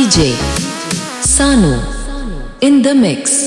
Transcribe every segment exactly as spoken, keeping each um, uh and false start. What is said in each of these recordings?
J Sanu in the mix.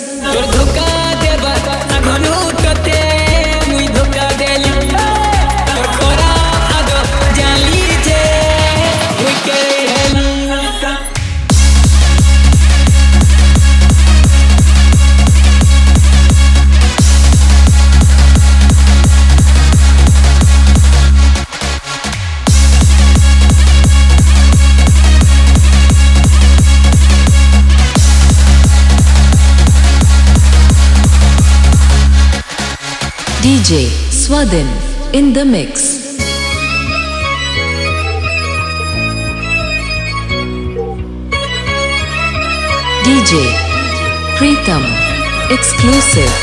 D J Swadin in the mix. D J Pritam exclusive.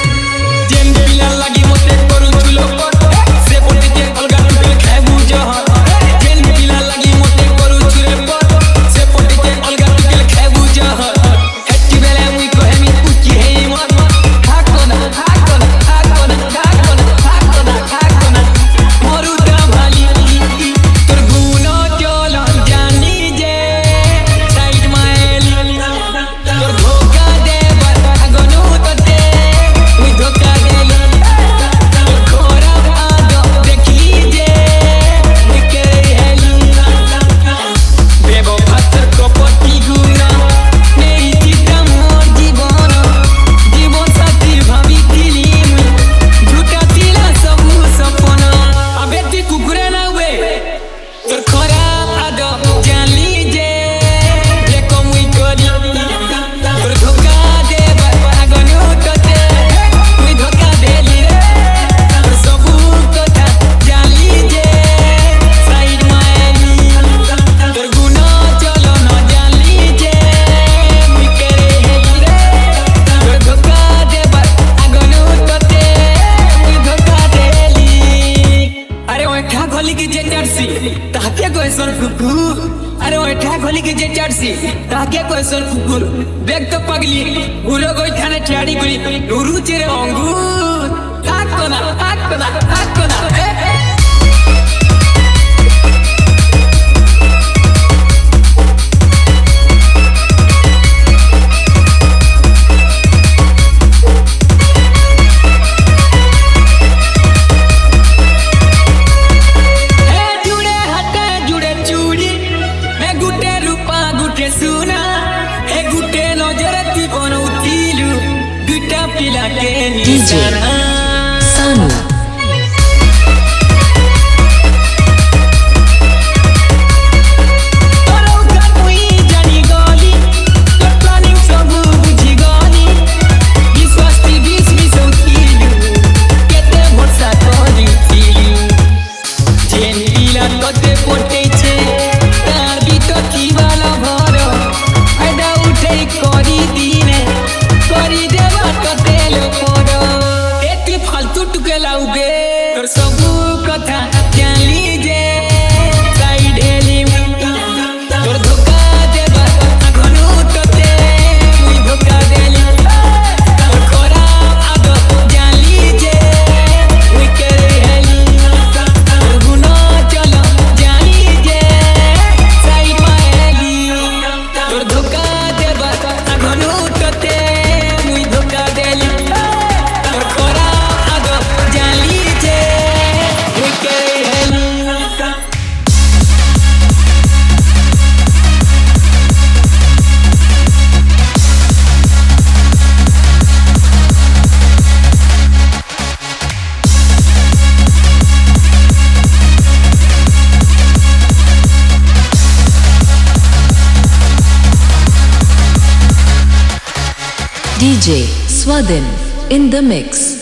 अरे ओठा खोली के जे चर्सी ताके क्वेश्चन कुकुर बेग तो पगली गुरो गोई थाने ठाड़ी गुली नुरु चेरे अंगूर ताक कोना ताक कोना ताक कोना ए D J Sanu D J Swadin in the mix.